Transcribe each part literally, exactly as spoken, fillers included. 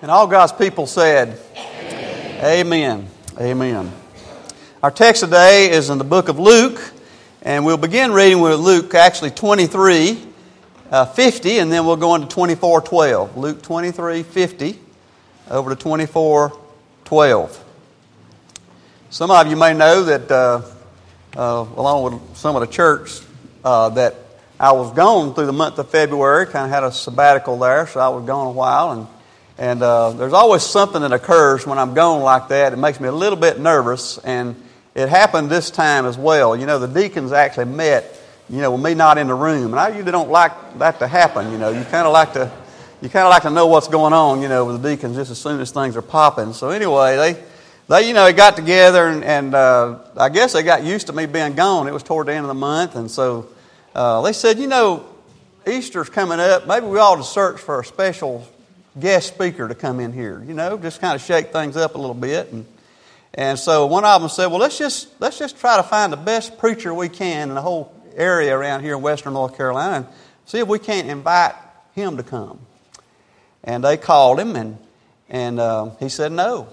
And all God's people said, Amen. Amen. Amen. Our text today is in the book of Luke, and we'll begin reading with Luke actually twenty-three, uh, fifty, and then we'll go into twenty-four twelve. Luke twenty-three, fifty, over to twenty-four twelve. Some of you may know that, uh, uh, along with some of the church, uh, that I was gone through the month of February, kind of had a sabbatical there, so I was gone a while, and And uh, there's always something that occurs when I'm gone like that. It makes me a little bit nervous, and it happened this time as well. You know, the deacons actually met, you know, with me not in the room, and I usually don't like that to happen. You know, you kind of like to, you kind of like to know what's going on, you know, with the deacons just as soon as things are popping. So anyway, they, they, you know, they got together, and, and uh, I guess they got used to me being gone. It was toward the end of the month, and so uh, they said, you know, Easter's coming up. Maybe we ought to search for a special guest speaker to come in here, you know, just kind of shake things up a little bit. And and so one of them said, well, let's just let's just try to find the best preacher we can in the whole area around here in western North Carolina and see if we can't invite him to come. And they called him, and and uh, he said no.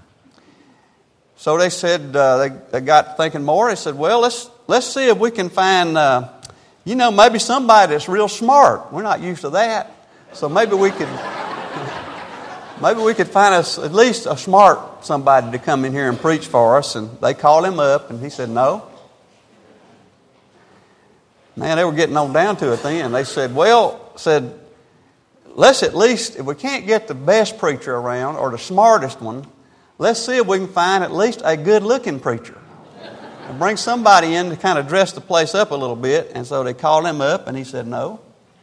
So they said, uh, they, they got thinking more. They said, well, let's let's see if we can find, uh, you know, maybe somebody that's real smart. We're not used to that. So maybe we could... Maybe we could find us at least a smart somebody to come in here and preach for us. And they called him up, and he said no. Man, they were getting on down to it then. They said, well, said, let's at least, if we can't get the best preacher around or the smartest one, let's see if we can find at least a good-looking preacher. And bring somebody in to kind of dress the place up a little bit. And so they called him up, and he said no.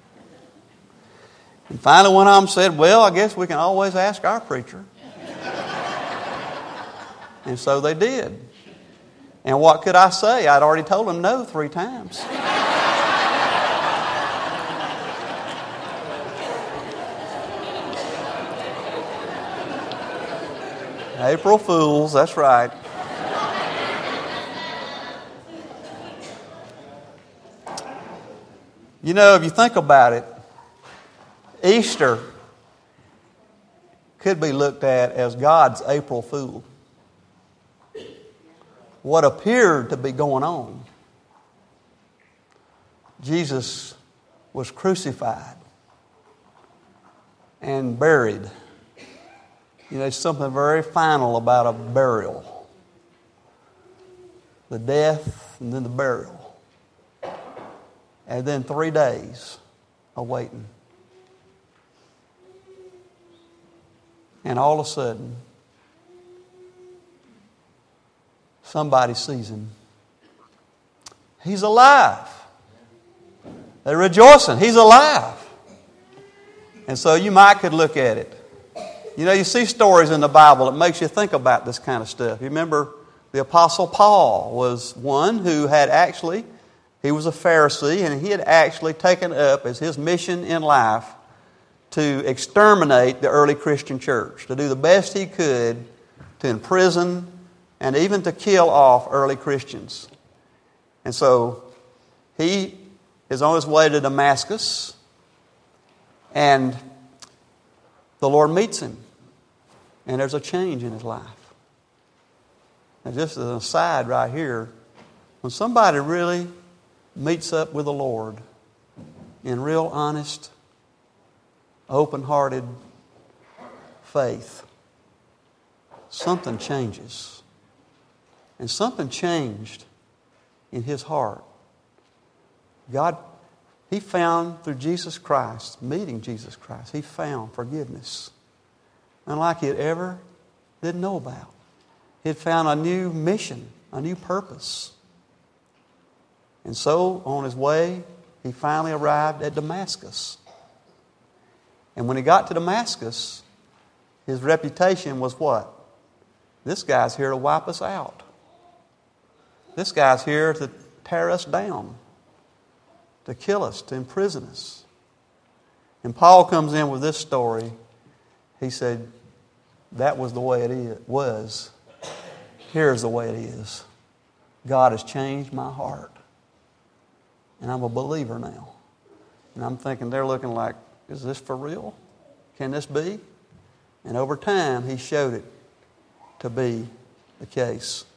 And finally one of them said, well, I guess we can always ask our preacher. And so they did. And what could I say? I'd already told them no three times. April Fools, that's right. You know, if you think about it, Easter could be looked at as God's April Fool. What appeared to be going on, Jesus was crucified and buried. You know, there's something very final about a burial. The death and then the burial. And then three days of waiting. And all of a sudden, somebody sees him. He's alive. They're rejoicing. He's alive. And so you might could look at it. You know, you see stories in the Bible that makes you think about this kind of stuff. You remember the Apostle Paul was one who had actually, he was a Pharisee, and he had actually taken up as his mission in life to exterminate the early Christian church, to do the best he could to imprison and even to kill off early Christians. And so he is on his way to Damascus, and the Lord meets him, and there's a change in his life. And just as an aside right here, when somebody really meets up with the Lord in real honest, open-hearted faith, something changes. And something changed in his heart. God, he found through Jesus Christ, meeting Jesus Christ, he found forgiveness. Unlike he had ever didn't know about. He had found a new mission, a new purpose. And so, on his way, he finally arrived at Damascus. And when he got to Damascus, his reputation was what? This guy's here to wipe us out. This guy's here to tear us down, to kill us, to imprison us. And Paul comes in with this story. He said, that was the way it is, was. Here's the way it is. God has changed my heart. And I'm a believer now. And I'm thinking they're looking like, is this for real? Can this be? And over time, he showed it to be the case.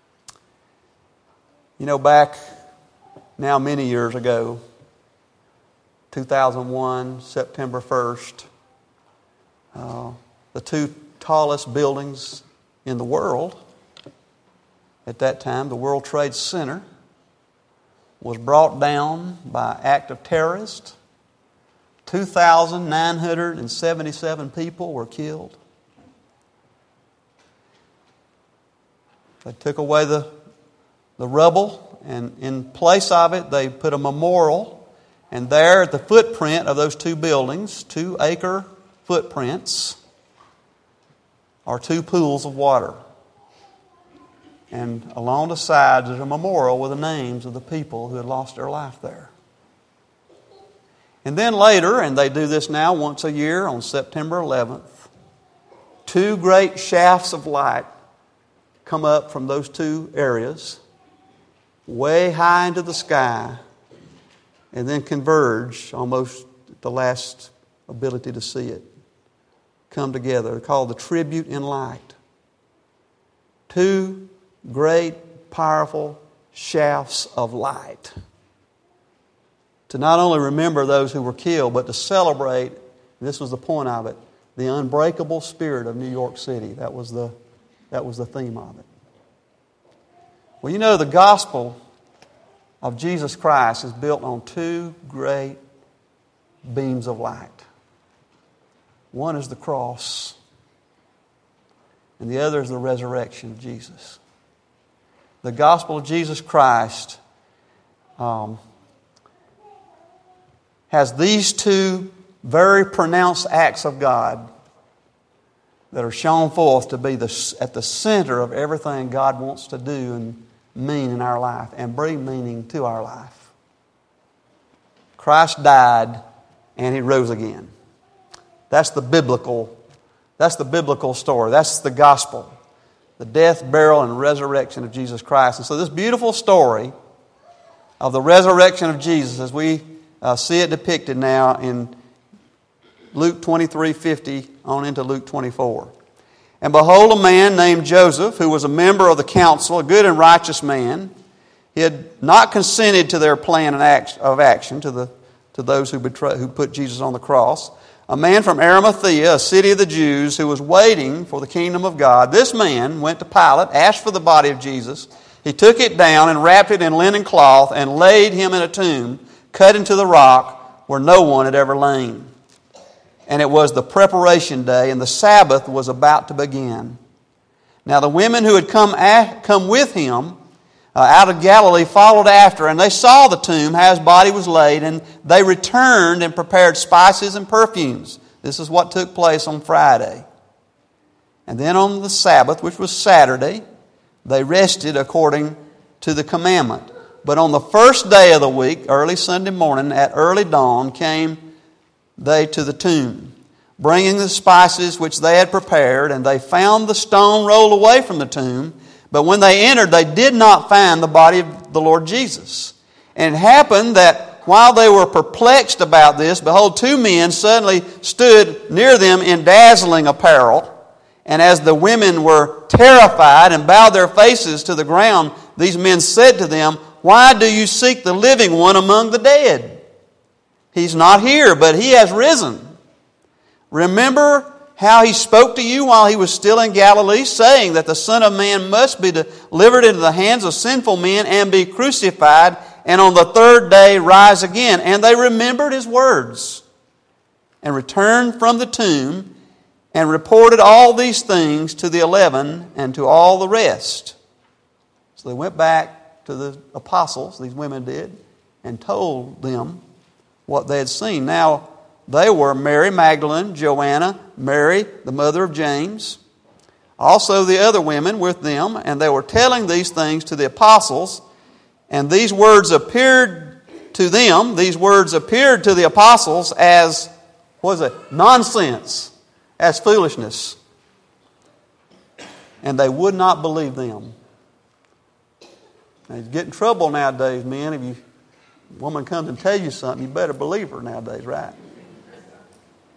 You know, back now many years ago, two thousand one, September first, uh, the two tallest buildings in the world at that time, the World Trade Center, was brought down by act of terrorists. two thousand nine hundred seventy-seven people were killed. They took away the, the rubble, and in place of it, they put a memorial. And there at the footprint of those two buildings, two acre footprints, are two pools of water. And along the sides is a memorial with the names of the people who had lost their life there. And then later, and they do this now once a year on September eleventh, two great shafts of light come up from those two areas, way high into the sky, and then converge almost at the last ability to see it. Come together. They're called the Tribute in Light. Two great, powerful shafts of light. To not only remember those who were killed, but to celebrate, this was the point of it, the unbreakable spirit of New York City. That was the, that was the theme of it. Well, you know, the gospel of Jesus Christ is built on two great beams of light. One is the cross, and the other is the resurrection of Jesus. The gospel of Jesus Christ um, has these two very pronounced acts of God that are shown forth to be the, at the center of everything God wants to do and mean in our life and bring meaning to our life. Christ died and He rose again. That's the biblical, that's the biblical story. That's the gospel. The death, burial, and resurrection of Jesus Christ. And so this beautiful story of the resurrection of Jesus, as we uh, see it depicted now in Luke twenty-three fifty on into Luke twenty-four. And behold, a man named Joseph, who was a member of the council, a good and righteous man. He had not consented to their plan of action, to the to those who betray, who put Jesus on the cross. A man from Arimathea, a city of the Jews, who was waiting for the kingdom of God. This man went to Pilate, asked for the body of Jesus. He took it down and wrapped it in linen cloth and laid him in a tomb cut into the rock where no one had ever lain. And it was the preparation day, and the Sabbath was about to begin. Now the women who had come at, come with him uh, out of Galilee followed after, and they saw the tomb, how his body was laid, and they returned and prepared spices and perfumes. This is what took place on Friday. And then on the Sabbath, which was Saturday, they rested according to the commandment. But on the first day of the week, early Sunday morning, at early dawn, came they to the tomb, bringing the spices which they had prepared, and they found the stone rolled away from the tomb. But when they entered, they did not find the body of the Lord Jesus. And it happened that while they were perplexed about this, behold, two men suddenly stood near them in dazzling apparel. And as the women were terrified and bowed their faces to the ground, these men said to them, "Why do you seek the living one among the dead? He's not here, but He has risen. Remember how He spoke to you while He was still in Galilee, saying that the Son of Man must be delivered into the hands of sinful men and be crucified, and on the third day rise again." And they remembered His words and returned from the tomb and reported all these things to the eleven and to all the rest. So they went back to the apostles, these women did, and told them what they had seen. Now, they were Mary Magdalene, Joanna, Mary, the mother of James, also the other women with them, and they were telling these things to the apostles, and these words appeared to them, these words appeared to the apostles as, what was it, nonsense, as foolishness. And they would not believe them. Now, you get in trouble nowadays, men. If you, a woman comes and tells you something, you better believe her nowadays, right?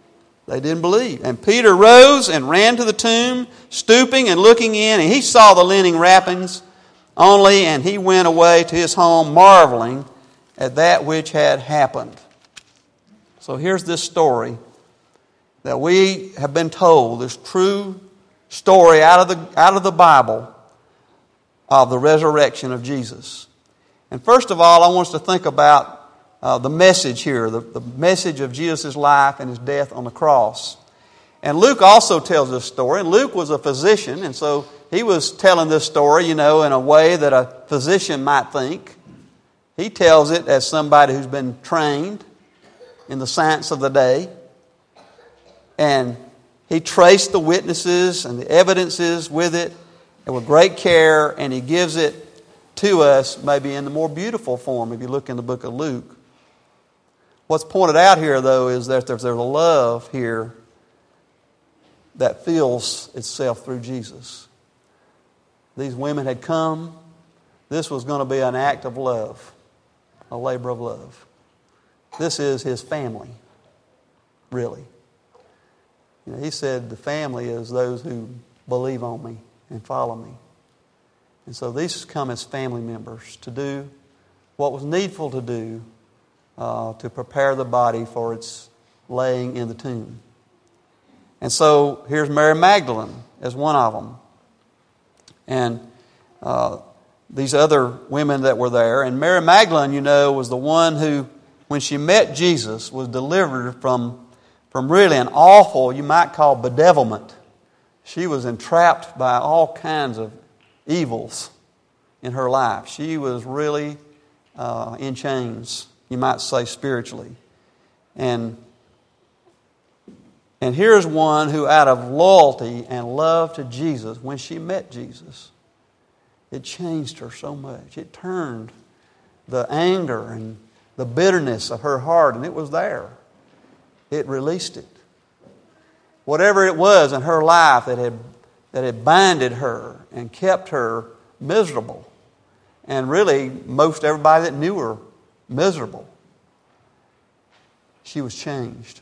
They didn't believe. And Peter rose and ran to the tomb, stooping and looking in, and he saw the linen wrappings only, and he went away to his home, marveling at that which had happened. So here's this story that we have been told, this true story out of the, out of the Bible of the resurrection of Jesus. And first of all, I want us to think about uh, the message here, the, the message of Jesus' life and his death on the cross. And Luke also tells this story. And Luke was a physician, and so he was telling this story, you know, in a way that a physician might think. He tells it as somebody who's been trained in the science of the day. And he traced the witnesses and the evidences with it and with great care, and he gives it to us maybe in the more beautiful form if you look in the book of Luke. What's pointed out here, though, is that there's a love here that feels itself through Jesus. These women had come. This was going to be an act of love, a labor of love. This is his family, really. You know, he said the family is those who believe on me and follow me. And so these come as family members to do what was needful to do uh, to prepare the body for its laying in the tomb. And so here's Mary Magdalene as one of them. And uh, these other women that were there. And Mary Magdalene, you know, was the one who, when she met Jesus, was delivered from, from really an awful, you might call, bedevilment. She was entrapped by all kinds of evils in her life. She was really uh, in chains, you might say, spiritually. And And here's one who, out of loyalty and love to Jesus, when she met Jesus, it changed her so much. It turned the anger and the bitterness of her heart, and it was there. It released it. Whatever it was in her life that had, that had binded her and kept her miserable, and really most everybody that knew her miserable, she was changed.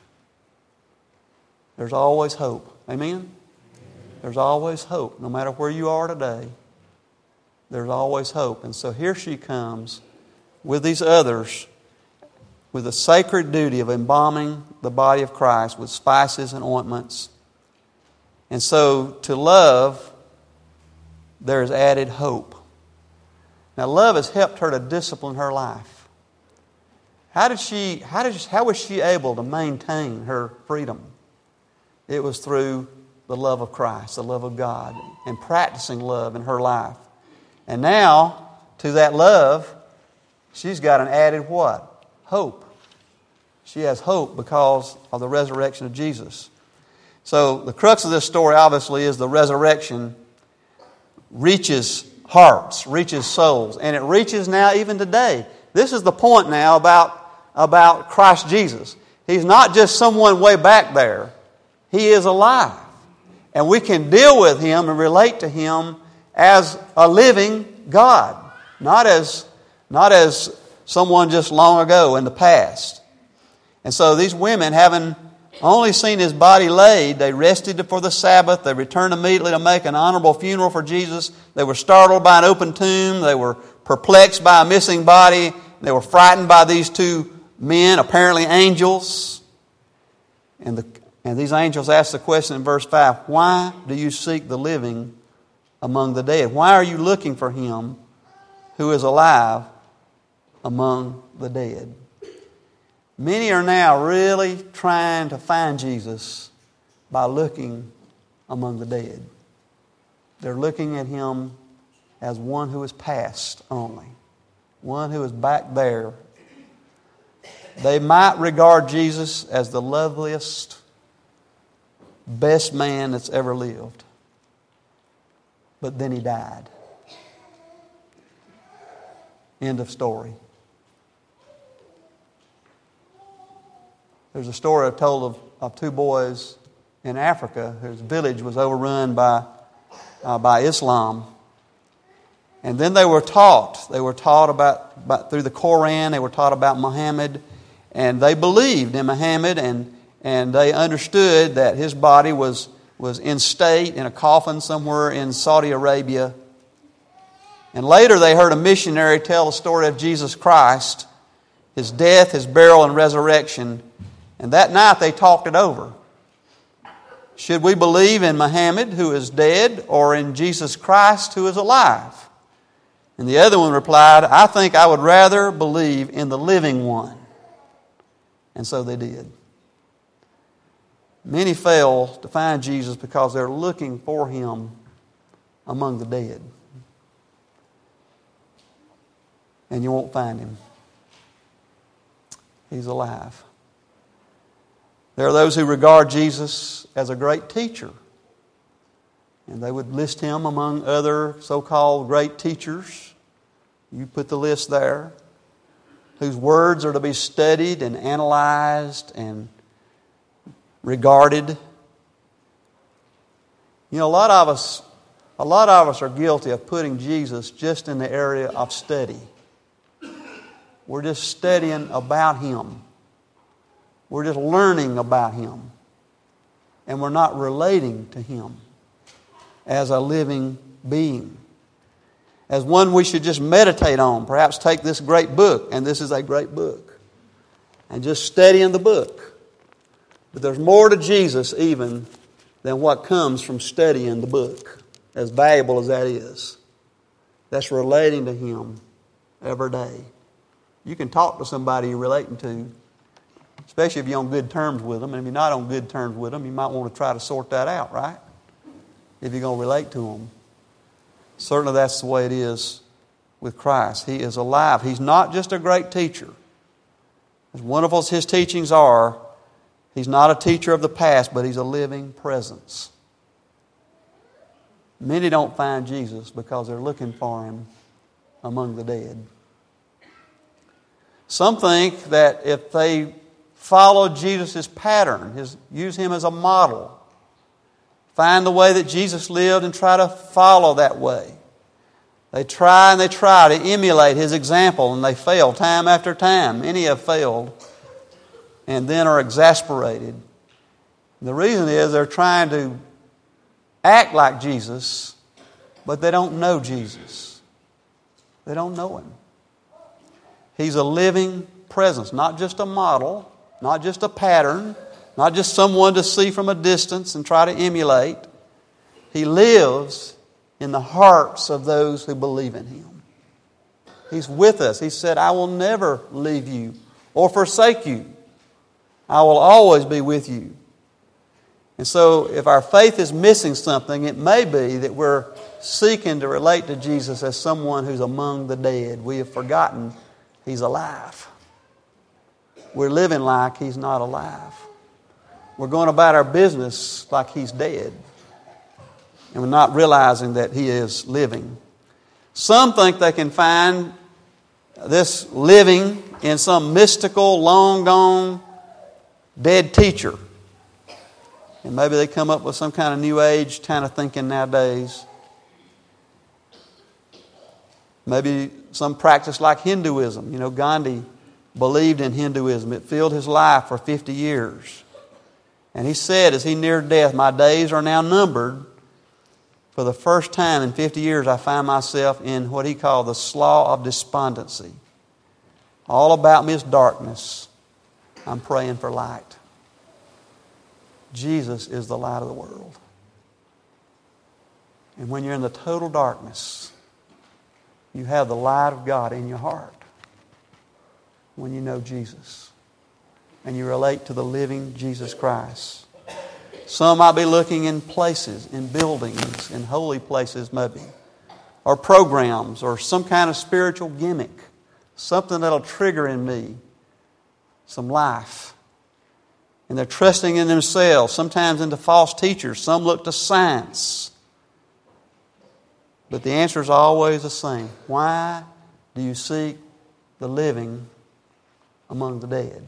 There's always hope. Amen? There's always hope. No matter where you are today, there's always hope. And so here she comes with these others with the sacred duty of embalming the body of Christ with spices and ointments. And so to love, there is added hope. Now love has helped her to discipline her life. How did she, how did how was she able to maintain her freedom? It was through the love of Christ, the love of God, and practicing love in her life. And now, to that love, she's got an added what? Hope. She has hope because of the resurrection of Jesus. So the crux of this story, obviously, is the resurrection reaches hearts, reaches souls, and it reaches now even today. This is the point now about, about Christ Jesus. He's not just someone way back there. He is alive. And we can deal with Him and relate to Him as a living God. Not as, not as someone just long ago in the past. And so these women, having only seen His body laid, they rested for the Sabbath. They returned immediately to make an honorable funeral for Jesus. They were startled by an open tomb. They were perplexed by a missing body. They were frightened by these two men, apparently angels. And the And these angels ask the question in verse five, why do you seek the living among the dead? Why are you looking for Him who is alive among the dead? Many are now really trying to find Jesus by looking among the dead. They're looking at Him as one who is past only, one who is back there. They might regard Jesus as the loveliest, best man that's ever lived. But then He died. End of story. There's a story I've told of, of two boys in Africa whose village was overrun by, uh, by Islam. And then they were taught. They were taught about, about, through the Koran, they were taught about Muhammad. And they believed in Muhammad and and they understood that his body was, was in state in a coffin somewhere in Saudi Arabia. And later they heard a missionary tell the story of Jesus Christ, His death, His burial, and resurrection. And that night they talked it over. Should we believe in Muhammad, who is dead, or in Jesus Christ, who is alive? And the other one replied, I think I would rather believe in the living one. And so they did. Many fail to find Jesus because they're looking for Him among the dead. And you won't find Him. He's alive. There are those who regard Jesus as a great teacher. And they would list Him among other so-called great teachers. You put the list there. Whose words are to be studied and analyzed and regarded. You know, a lot of us, a lot of us are guilty of putting Jesus just in the area of study. We're just studying about Him. We're just learning about Him. And we're not relating to Him as a living being. As one we should just meditate on. Perhaps take this great book, and this is a great book, and just study in the book. But there's more to Jesus even than what comes from studying the book, as valuable as that is. That's relating to Him every day. You can talk to somebody you're relating to, especially if you're on good terms with them. And if you're not on good terms with them, you might want to try to sort that out, right? If you're going to relate to them. Certainly that's the way it is with Christ. He is alive. He's not just a great teacher. As wonderful as His teachings are, He's not a teacher of the past, but He's a living presence. Many don't find Jesus because they're looking for Him among the dead. Some think that if they follow Jesus' pattern, his, use Him as a model, find the way that Jesus lived and try to follow that way. They try and they try to emulate His example, and they fail time after time. Many have failed and then are exasperated. The reason is they're trying to act like Jesus, but they don't know Jesus. They don't know Him. He's a living presence, not just a model, not just a pattern, not just someone to see from a distance and try to emulate. He lives in the hearts of those who believe in Him. He's with us. He said, I will never leave you or forsake you. I will always be with you. And so if our faith is missing something, it may be that we're seeking to relate to Jesus as someone who's among the dead. We have forgotten He's alive. We're living like He's not alive. We're going about our business like He's dead. And we're not realizing that He is living. Some think they can find this living in some mystical, long gone, dead teacher. And maybe they come up with some kind of new age kind of thinking nowadays. Maybe some practice like Hinduism. You know, Gandhi believed in Hinduism. It filled his life for fifty years. And he said as he neared death, my days are now numbered. For the first time in fifty years, I find myself in what he called the slough of despondency. All about me is darkness. I'm praying for light. Jesus is the light of the world. And when you're in the total darkness, you have the light of God in your heart when you know Jesus and you relate to the living Jesus Christ. Some might be looking in places, in buildings, in holy places maybe, or programs, or some kind of spiritual gimmick, something that'll trigger in me some life. And they're trusting in themselves, sometimes into false teachers. Some look to science. But the answer is always the same. Why do you seek the living among the dead?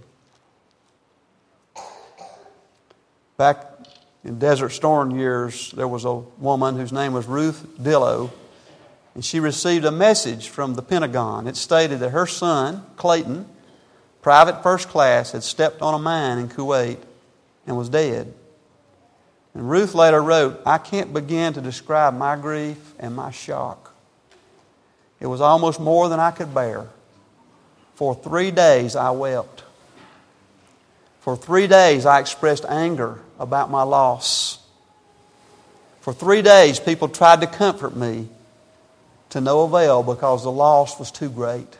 Back in Desert Storm years, there was a woman whose name was Ruth Dillow, and she received a message from the Pentagon. It stated that her son, Clayton, private first class, had stepped on a mine in Kuwait and was dead. And Ruth later wrote, I can't begin to describe my grief and my shock. It was almost more than I could bear. For three days I wept. For three days I expressed anger about my loss. For three days people tried to comfort me, to no avail because the loss was too great.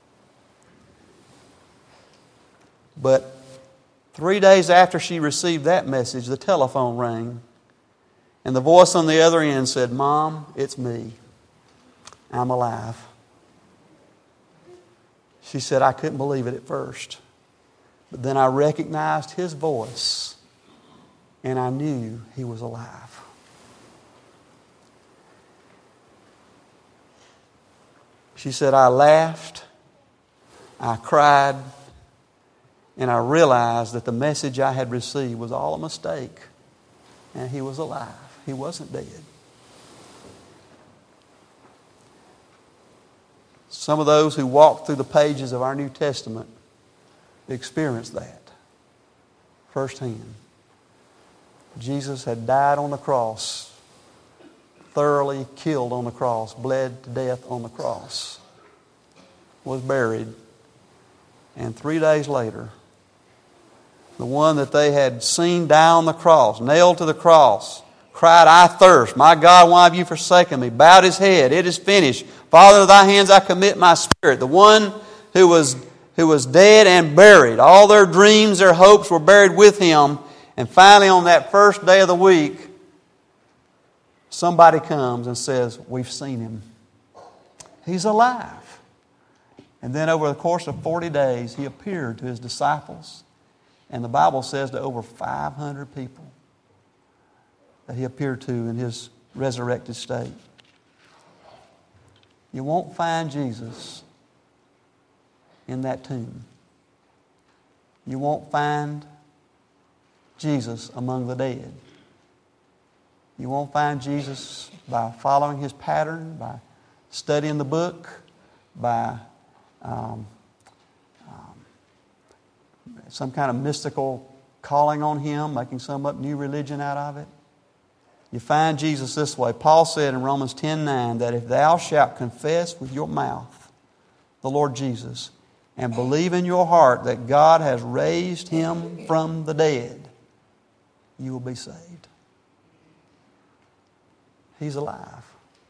But three days after she received that message, the telephone rang, and the voice on the other end said, Mom, it's me. I'm alive. She said, I couldn't believe it at first. But then I recognized his voice, and I knew he was alive. She said, I laughed, I cried, and I realized that the message I had received was all a mistake, and he was alive. He wasn't dead. Some of those who walked through the pages of our New Testament experienced that firsthand. Jesus had died on the cross, thoroughly killed on the cross, bled to death on the cross, was buried, and three days later, the one that they had seen die on the cross, nailed to the cross, cried, I thirst. My God, why have you forsaken me? Bowed his head. It is finished. Father, into thy hands I commit my spirit. The one who was, who was dead and buried. All their dreams, their hopes were buried with him. And finally on that first day of the week, somebody comes and says, we've seen him. He's alive. And then over the course of forty days, he appeared to his disciples. And the Bible says to over five hundred people that he appeared to in his resurrected state. You won't find Jesus in that tomb. You won't find Jesus among the dead. You won't find Jesus by following his pattern, by studying the book, by um, um, some kind of mystical calling on him, making some up new religion out of it. You find Jesus this way. Paul said in Romans ten nine that if thou shalt confess with your mouth the Lord Jesus and believe in your heart that God has raised him from the dead, you will be saved. He's alive.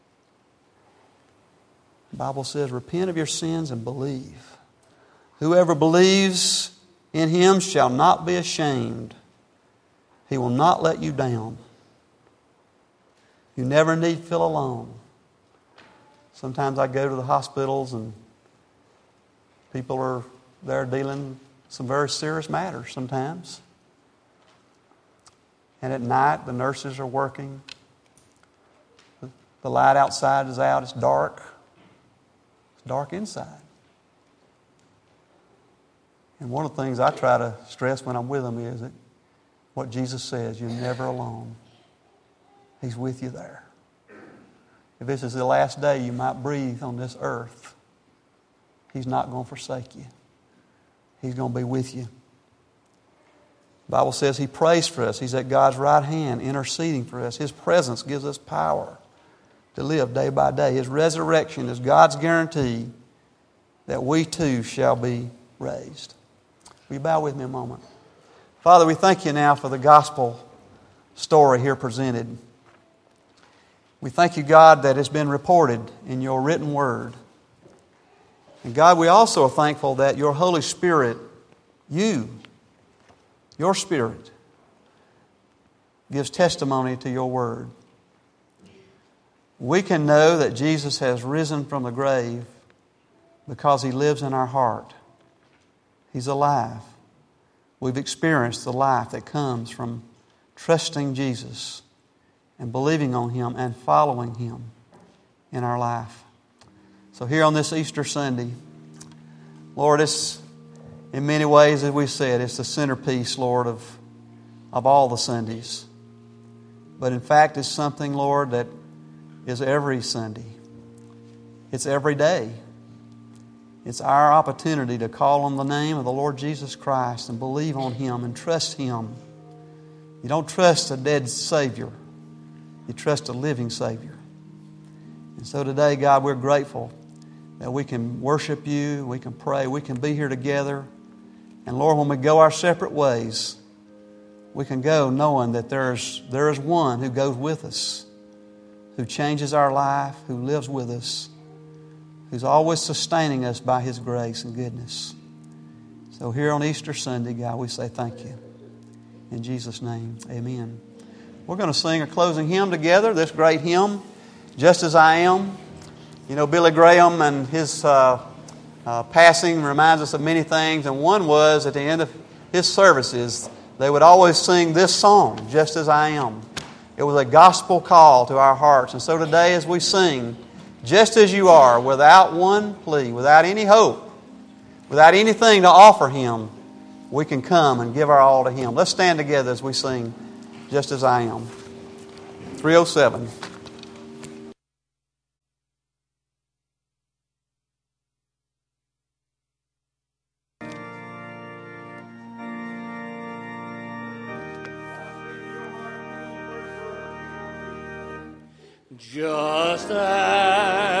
The Bible says, repent of your sins and believe. Whoever believes in him shall not be ashamed. He will not let you down. You never need feel alone. Sometimes I go to the hospitals and people are there dealing some very serious matters sometimes. And at night the nurses are working. The light outside is out. It's dark. It's dark inside. And one of the things I try to stress when I'm with them is that what Jesus says, you're never alone. He's with you there. If this is the last day you might breathe on this earth, he's not going to forsake you. He's going to be with you. The Bible says he prays for us. He's at God's right hand interceding for us. His presence gives us power to live day by day. His resurrection is God's guarantee that we too shall be raised. Will you bow with me a moment? Father, we thank you now for the gospel story here presented. We thank you, God, that it's been reported in your written word. And God, we also are thankful that your Holy Spirit, you, your Spirit, gives testimony to your word. We can know that Jesus has risen from the grave because he lives in our heart. He's alive. We've experienced the life that comes from trusting Jesus and believing on him and following him in our life. So here on this Easter Sunday, Lord, it's in many ways, as we said, it's the centerpiece, Lord, of, of all the Sundays. But in fact, it's something, Lord, that is every Sunday. It's every day. It's our opportunity to call on the name of the Lord Jesus Christ and believe on him and trust him You don't trust a dead Savior. You trust a living Savior. And so today, God, we're grateful that we can worship You, we can pray, we can be here together. And Lord, when we go our separate ways, we can go knowing that there's, there is one who goes with us, who changes our life, who lives with us, who's always sustaining us by His grace and goodness. So here on Easter Sunday, God, we say thank You. In Jesus' name, amen. We're going to sing a closing hymn together, this great hymn, Just As I Am. You know, Billy Graham and his uh, uh, passing reminds us of many things, and one was at the end of his services, they would always sing this song, Just As I Am. It was a gospel call to our hearts. And so today as we sing, just as you are, without one plea, without any hope, without anything to offer Him, we can come and give our all to Him. Let's stand together as we sing, Just As I Am. three oh seven. Just as